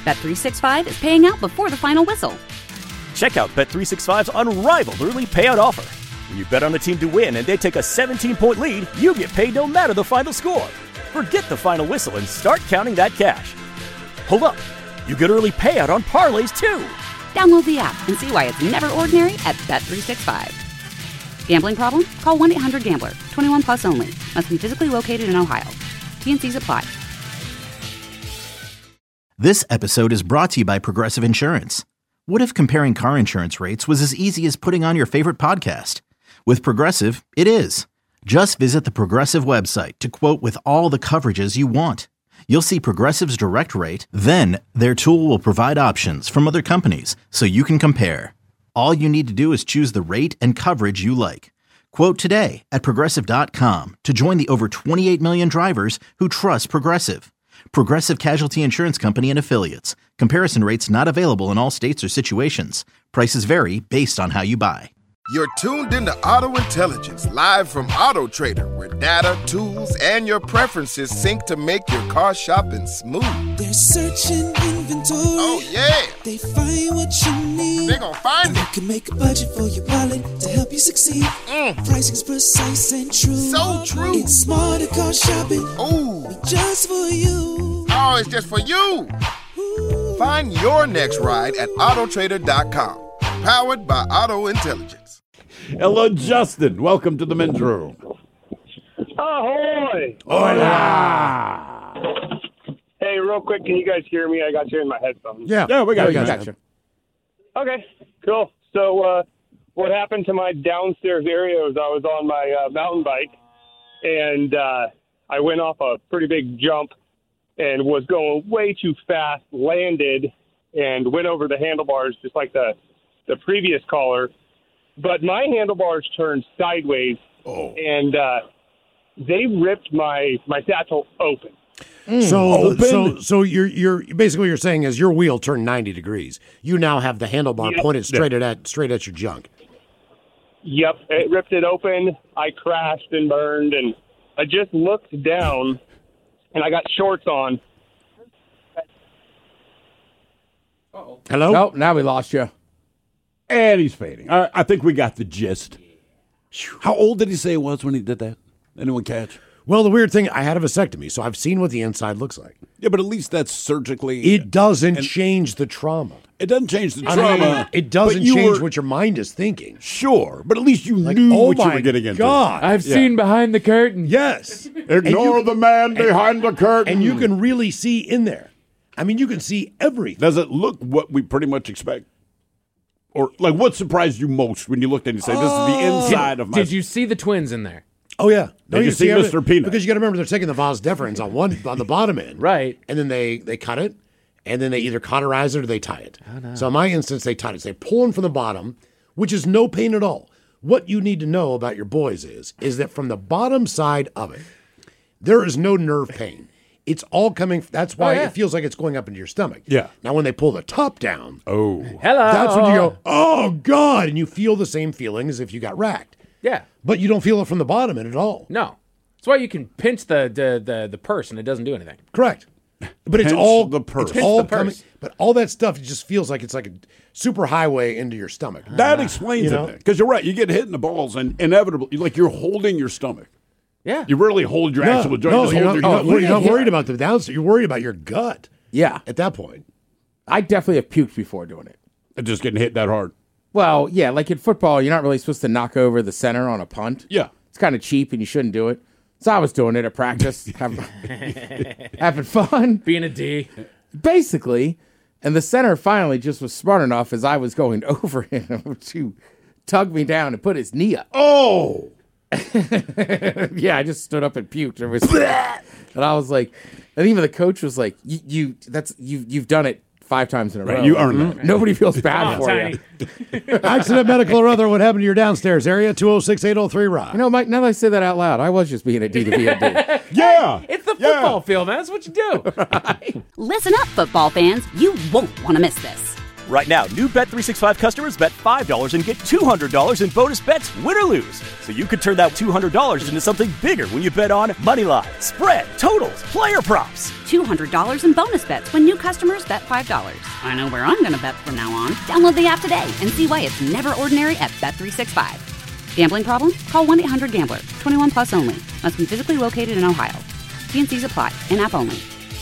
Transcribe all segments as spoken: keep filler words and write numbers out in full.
Bet three sixty-five is paying out before the final whistle. Check out Bet three sixty-five's unrivaled early payout offer. When you bet on a team to win and they take a seventeen-point lead, you get paid no matter the final score. Forget the final whistle and start counting that cash. Hold up. You get early payout on parlays, too. Download the app and see why it's never ordinary at Bet three sixty-five. Gambling problem? Call one eight hundred gambler. twenty-one plus only. Must be physically located in Ohio. T N Cs apply. This episode is brought to you by Progressive Insurance. What if comparing car insurance rates was as easy as putting on your favorite podcast? With Progressive, it is. Just visit the Progressive website to quote with all the coverages you want. You'll see Progressive's direct rate, then their tool will provide options from other companies so you can compare. All you need to do is choose the rate and coverage you like. Quote today at Progressive dot com to join the over twenty-eight million drivers who trust Progressive. Progressive Casualty Insurance Company and Affiliates. Comparison rates not available in all states or situations. Prices vary based on how you buy. You're tuned into Auto Intelligence, live from Auto Trader, where data, tools, and your preferences sync to make your car shopping smooth. They're searching inventory. Oh, yeah. They find what you need. They're gonna find and it. You can make a budget for your wallet to help you succeed. Mm. Pricing's precise and true. So true. It's smarter car shopping. Ooh. Just for you. Oh, it's just for you. Ooh. Find your next ride at Auto Trader dot com. Powered by Auto Intelligence. Hello, Justin. Welcome to the men's room. Ahoy! Hola! Hey, real quick, can you guys hear me? I got you in my headphones. Yeah, yeah we got, yeah, you, got you. Okay, cool. So uh, what happened to my downstairs area was I was on my uh, mountain bike, and uh, I went off a pretty big jump and was going way too fast, landed, and went over the handlebars just like the, the previous caller. But my handlebars turned sideways, oh. and uh, they ripped my, my satchel open. Mm. So, open? so, so you're you're basically what you're saying is your wheel turned ninety degrees. You now have the handlebar yep. pointed straight at, at straight at your junk. Yep, it ripped it open. I crashed and burned, and I just looked down, and I got shorts on. Uh-oh. Hello? Nope, now we lost you. And he's fading. All right, I think we got the gist. How old did he say he was when he did that? Anyone catch? Well, the weird thing, I had a vasectomy, so I've seen what the inside looks like. Yeah, but at least that's surgically. It doesn't change the trauma. It doesn't change the I trauma. mean, it doesn't you change were, what your mind is thinking. Sure, but at least you like, knew oh what you my were getting into. God. I've yeah. seen behind the curtain. Yes. Ignore you, the man and, behind the curtain. And you can really see in there. I mean, you can see everything. Does it look what we pretty much expect? Or, like, what surprised you most when you looked at it and said, this is the inside of my... Did you see the twins in there? Oh, yeah. No, you, you see Mister Peanut. Because you got to remember, they're taking the vas deferens on one on the bottom end. Right. And then they, they cut it, and then they either cauterize it or they tie it. Oh, no. So in my instance, they tied it. So they pull them from the bottom, which is no pain at all. What you need to know about your boys is, is that from the bottom side of it, there is no nerve pain. It's all coming. That's why oh, yeah. it feels like it's going up into your stomach. Yeah. Now, when they pull the top down, oh, hello, that's when you go, oh God, and you feel the same feeling as if you got racked. Yeah, but you don't feel it from the bottom end at all. No, that's why you can pinch the the the, the purse and it doesn't do anything. Correct. But it's pinch all the purse. It's all the purse. coming. But all that stuff it just feels like it's like a super highway into your stomach. That uh, explains you know? it. Because you're right, you get hit in the balls, and inevitably, like you're holding your stomach. Yeah. You rarely hold your no, actual joint. No, just you're, hold not, your oh, you're not yeah. worried about the downstairs. You're worried about your gut. Yeah. At that point. I definitely have puked before doing it. Just getting hit that hard. Well, yeah, like in football, you're not really supposed to knock over the center on a punt. Yeah. It's kind of cheap and you shouldn't do it. So I was doing it at practice, having, having fun. Being a D. Basically, and the center finally just was smart enough as I was going over him to tug me down and put his knee up. Oh! Yeah, I just stood up and puked. It was, and I was like, and even the coach was like, "You, you that's you, you've done it five times in a row. Right, you earned mm-hmm. that. Nobody feels bad for Tiny. you." Accident, medical, or other. What happened to your downstairs area? two oh six, eight oh three, Rock. You know, Mike. Now that I say that out loud, I was just being a D to be a D. Yeah, It's the yeah. football field, man. That's what you do. Listen up, football fans. You won't want to miss this. Right now, new Bet three sixty-five customers bet five dollars and get two hundred dollars in bonus bets, win or lose. So you could turn that two hundred dollars into something bigger when you bet on money line, spread, totals, player props. two hundred dollars in bonus bets when new customers bet five dollars. I know where I'm going to bet from now on. Download the app today and see why it's never ordinary at Bet three sixty-five. Gambling problem? Call one eight hundred gambler. twenty-one plus only. Must be physically located in Ohio. T N Cs apply. In-app only.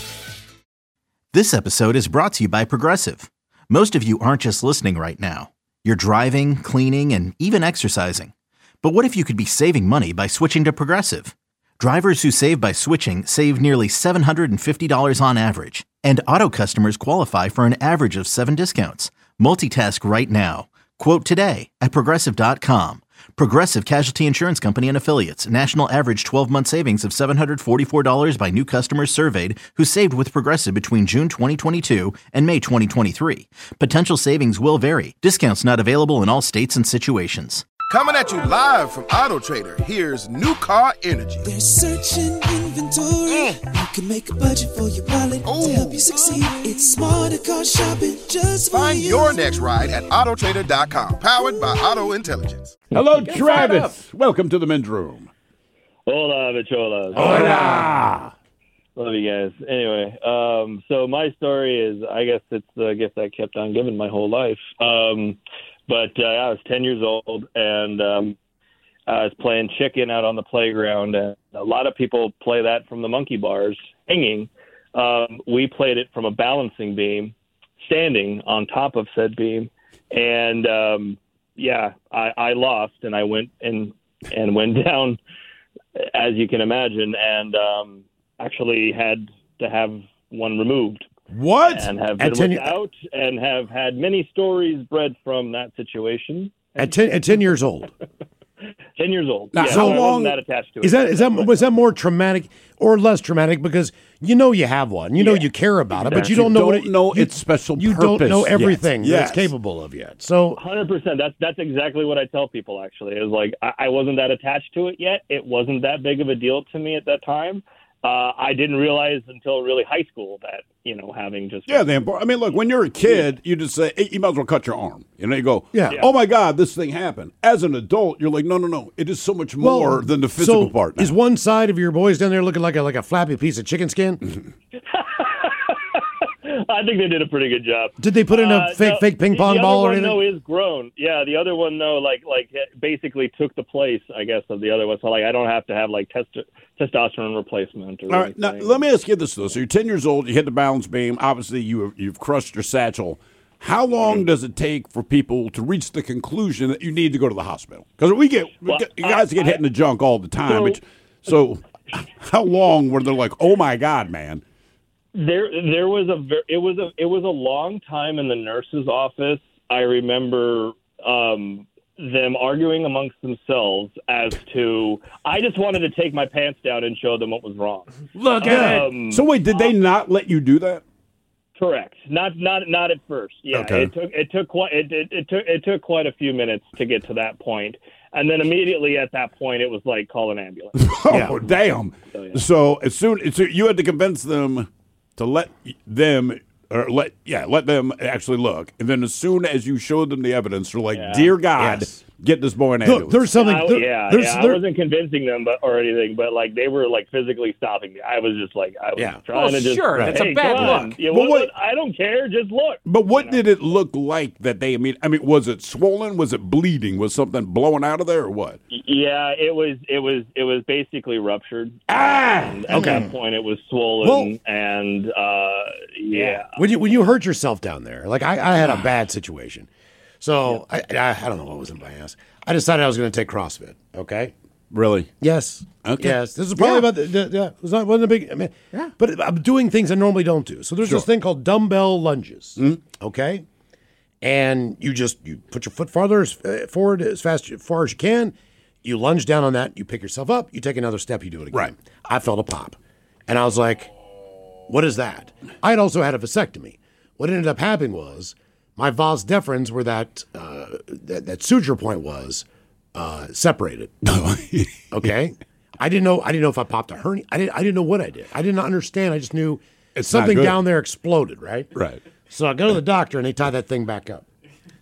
This episode is brought to you by Progressive. Most of you aren't just listening right now. You're driving, cleaning, and even exercising. But what if you could be saving money by switching to Progressive? Drivers who save by switching save nearly seven hundred fifty dollars on average. And auto customers qualify for an average of seven discounts. Multitask right now. Quote today at Progressive dot com. Progressive Casualty Insurance Company and Affiliates. National average twelve-month savings of seven hundred forty-four dollars by new customers surveyed who saved with Progressive between June twenty twenty-two and May twenty twenty-three. Potential savings will vary. Discounts not available in all states and situations. Coming at you live from Auto Trader, here's New Car Energy. They're searching inventory. Mm. You can make a budget for your wallet Ooh. to help you succeed. It's smarter car shopping just for Find you. your next ride at auto trader dot com. Powered by Auto Intelligence. Hello, Travis. Welcome to the men's room. Hola, bicholas. Hola. Love you guys. Anyway, um, so my story is, I guess it's the gift I kept on giving my whole life. Um, but uh, I was ten years old, and um, I was playing chicken out on the playground. And a lot of people play that from the monkey bars, hanging. Um, we played it from a balancing beam, standing on top of said beam. And, um, yeah, I, I lost, and I went and, and went down, as you can imagine, and um, actually had to have one removed. What? And have been ten, out and have had many stories bred from that situation. At ten, at ten years old. ten years old. Now, yeah, how I wasn't long that attached to it. Is that is that was that more traumatic or less traumatic? Because you know you have one, you know Yeah. you care about it, but you You don't know what don't it, know you, its special You don't purpose know yet. everything that Yes. it's capable of yet. So one hundred percent. That's that's exactly what I tell people. Actually, is like I, I wasn't that attached to it yet. It wasn't that big of a deal to me at that time. Uh, I didn't realize until really high school that, you know, having just Yeah, the import- I mean, look, when you're a kid, you just say, hey, you might as well cut your arm. You know, you go, Yeah. oh, my God, this thing happened. As an adult, you're like, no, no, no. It is so much more well, than the physical so part now. Is one side of your boys down there looking like a like a flappy piece of chicken skin? I think they did a pretty good job. Did they put in a Uh, fake no, fake ping the- pong the ball other or one, anything? though, is grown. Yeah, the other one, though, like like basically took the place, I guess, of the other one. So like, I don't have to have like test- testosterone replacement. Or All right, now, anything. let me ask you this, though. So you're ten years old, you hit the balance beam. Obviously, you, you've crushed your satchel. How long does it take for people to reach the conclusion that you need to go to the hospital? Because we get, we Well, get you guys I- get hit I- in the junk all the time. So- It's- So, how long were they like, oh, my God, man? There, there was a ver- it was a it was a long time in the nurse's office. I remember um, them arguing amongst themselves as to. I just wanted to take my pants down and show them what was wrong. Look at it. Um, So, wait, did they not let you do that? Correct. Not not not at first. Yeah, Okay. it took it took quite it, it, it took it took quite a few minutes to get to that point, and then immediately at that point it was like call an ambulance. Oh, damn. So, yeah. So, as soon so you had to convince them to let them or let yeah, let them actually look. And then as soon as you showed them the evidence, they're like, Yeah. "Dear God, Yes. get this boy an Look, ambulance." there's something. I, there- yeah, there's, yeah. there- I wasn't convincing them, but or anything, but like they were like physically stopping me. I was just like, I was Yeah. trying Well, to just. sure, that's a hey, bad come on. look. You But want- what- I don't care. Just look. But what did it look like that they? I mean, I mean, was it swollen? Was it bleeding? Was something blowing out of there, or what? Yeah, it was. It was. It was basically ruptured. Ah, And at okay. that point, it was swollen, Well- and uh, yeah. when you when you hurt yourself down there, like I, I had a bad situation, so I, I I don't know what was in my ass. I decided I was going to take CrossFit. Okay. Really? Yes. Okay. Yes. This is probably Yeah. about the, the yeah. It was not wasn't a big. I mean, Yeah. But I'm doing things I normally don't do. So there's Sure. this thing called dumbbell lunges. Okay. And you just you put your foot farther as, uh, forward as fast as far as you can. You lunge down on that. You pick yourself up. You take another step. You do it again. Right. I felt a pop, and I was like, "What is that?" I had also had a vasectomy. What ended up happening was my vas deferens, where that uh, that, that suture point was, uh, separated. Okay, I didn't know. I didn't know if I popped a hernia. I didn't. I didn't know what I did. I didn't understand. I just knew It's not something good. down there exploded. Right. Right. So I go to the doctor, and they tie that thing back up,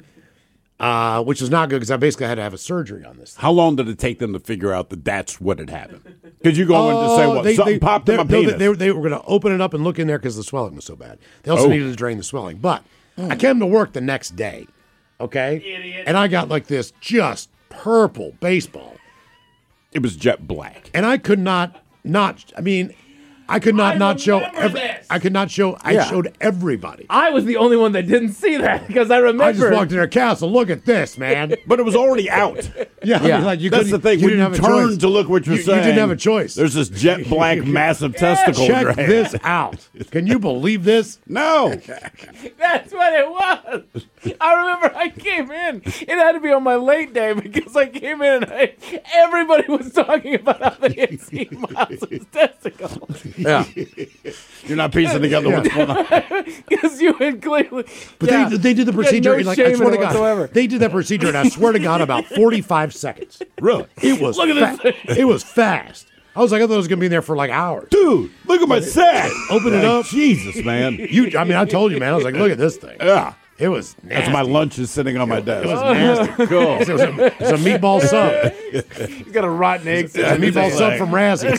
uh, which is not good because I basically had to have a surgery on this thing. How long did it take them to figure out that that's what had happened? Because you go in to say, what, they, something they, popped in my no, penis. They, they, they were going to open it up and look in there because the swelling was so bad. They also Oh. needed to drain the swelling. But I came to work the next day, okay? Idiot. And I got like this just purple baseball. It was jet black. And I could not, not, I mean, I could not I not show, remember every, this. I could not show, I Yeah. showed everybody. I was the only one that didn't see that because I remember. I just walked in their castle. Look at this, man. But it was already out. Yeah, I Yeah. mean, like you That's couldn't- the thing. You When didn't you have a turn choice. to look what you're you, saying, you didn't have a choice. There's this jet black massive testicle. Check drain. this out. Can you believe this? No. That's what it was. I remember I came in. It had to be on my late day because I came in and I, everybody was talking about how they had seen Miles's testicles. Yeah. You're not piecing together what's going on. Because you had clearly. But yeah, they, they did the you had procedure. no in, like, shame I in swear it to God, whatsoever. they did that procedure, and I swear to God, about forty-five seconds. Really? It was. Look at fa- It was fast. I was like, I thought it was gonna be in there for like hours. Dude, look at my sack. Open it Like, up. Jesus, man. You, I mean, I told you, man. I was like, look at this thing. Yeah. It was nasty. That's my lunch is sitting on my desk. It was nasty. Cool. It was a, it was a meatball sub. He's got a rotten egg. It's a meatball sub from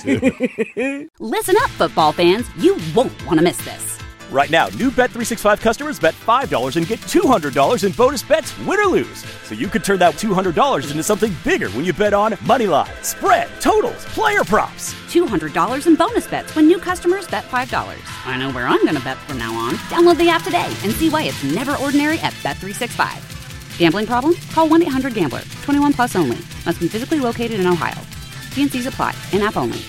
Razzie. Listen up, football fans. You won't want to miss this. Right now, new Bet three sixty-five customers bet five dollars and get two hundred dollars in bonus bets, win or lose. So you could turn that two hundred dollars into something bigger when you bet on moneyline, spread, totals, player props. two hundred dollars in bonus bets when new customers bet five dollars. I know where I'm going to bet from now on. Download the app today and see why it's never ordinary at Bet three sixty-five. Gambling problem? Call one eight hundred gambler. twenty-one plus only. Must be physically located in Ohio. T and C's apply. In-app only.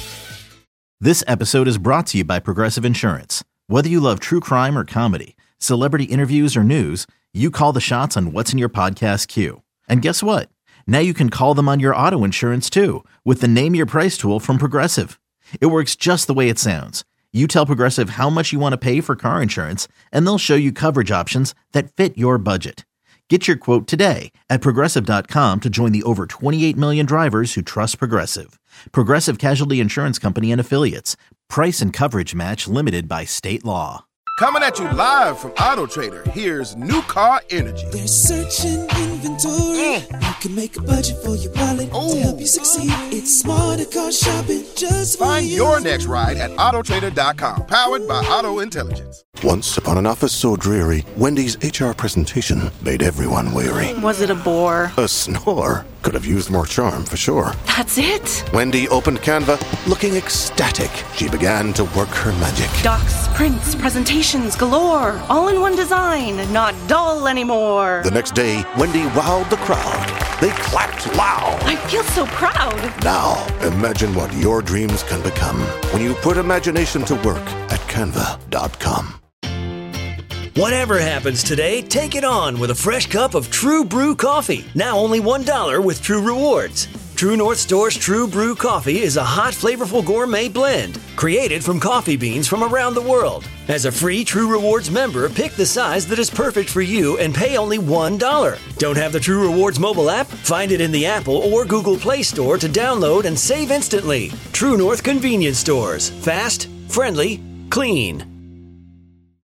This episode is brought to you by Progressive Insurance. Whether you love true crime or comedy, celebrity interviews or news, you call the shots on what's in your podcast queue. And guess what? Now you can call them on your auto insurance too with the Name Your Price tool from Progressive. It works just the way it sounds. You tell Progressive how much you want to pay for car insurance, and they'll show you coverage options that fit your budget. Get your quote today at Progressive dot com to join the over twenty-eight million drivers who trust Progressive. Progressive Casualty Insurance Company and Affiliates. Price and coverage match limited by state law. Coming at you live from Auto Trader, here's New Car Energy. They're searching inventory. You can make a budget for your wallet to help you succeed. It's smarter car shopping just for Find you. your next ride at auto trader dot com, powered by Auto Intelligence. Once upon an office so dreary, Wendy's H R presentation made everyone weary. Was it a bore? A snore. Could have used more charm, for sure. That's it? Wendy opened Canva, looking ecstatic. She began to work her magic. Docs, prints, presentations galore. All in one design. Not dull anymore. The next day, Wendy wowed the crowd. They clapped loud. I feel so proud. Now, imagine what your dreams can become when you put imagination to work at canva dot com. Whatever happens today, take it on with a fresh cup of True Brew coffee. Now only one dollar with True Rewards. True North Store's True Brew coffee is a hot, flavorful gourmet blend created from coffee beans from around the world. As a free True Rewards member, pick the size that is perfect for you and pay only one dollar. Don't have the True Rewards mobile app? Find it in the Apple or Google Play Store to download and save instantly. True North Convenience Stores. Fast, friendly, clean.